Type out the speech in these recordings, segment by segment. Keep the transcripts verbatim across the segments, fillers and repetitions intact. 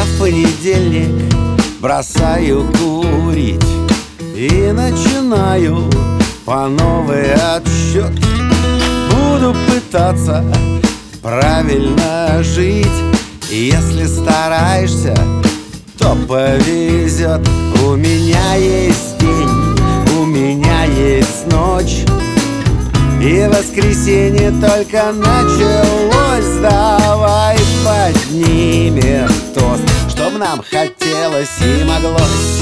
Я в понедельник бросаю курить и начинаю по новый отсчет. Буду пытаться правильно жить, и если стараешься, то повезет. У меня есть день, у меня есть ночь, и воскресенье только началось. Давай поднимем тост, чтоб нам хотелось и моглось.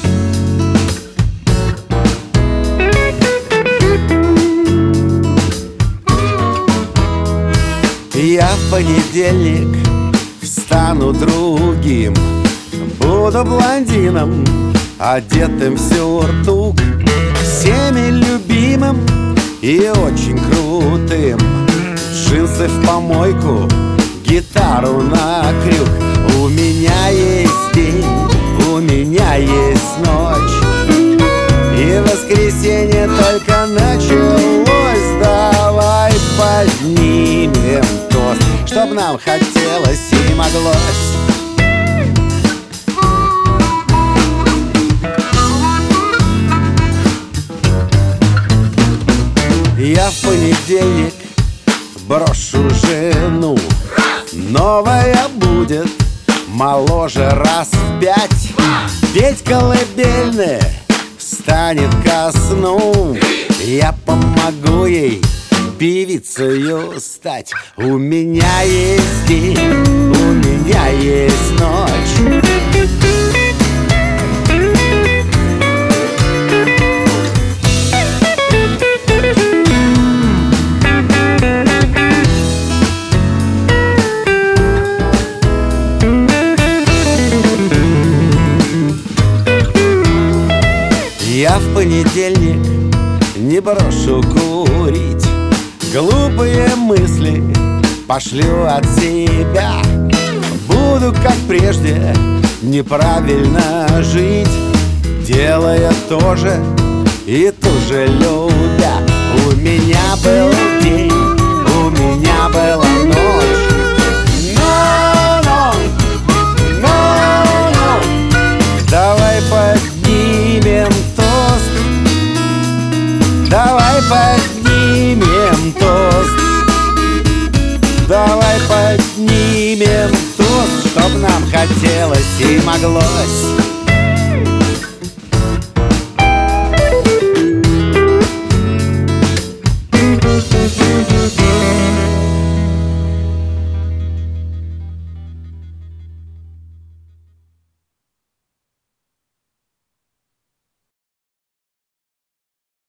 Я в понедельник встану другим, буду блондином, одетым в сюртук, всеми любимым и очень крутым. Джинсы в помойку, гитару на крюк. У меня есть день, у меня есть ночь, и воскресенье только началось. Давай поднимем тост, чтоб нам хотелось и моглось. Я в понедельник брошу жену, новая будет моложе раз в пять. Петь колыбельные станет ко сну, я помогу ей певицею стать. У меня есть день, у меня есть ночь, я в понедельник не брошу курить, глупые мысли пошлю от себя. Буду, как прежде, неправильно жить, делая то же и туже любя. У меня был день, у меня была ночь. Но-но, но-но, давай поднимем тост, давай поднимем тост, давай поднимем тост, чтоб нам хотелось и моглось.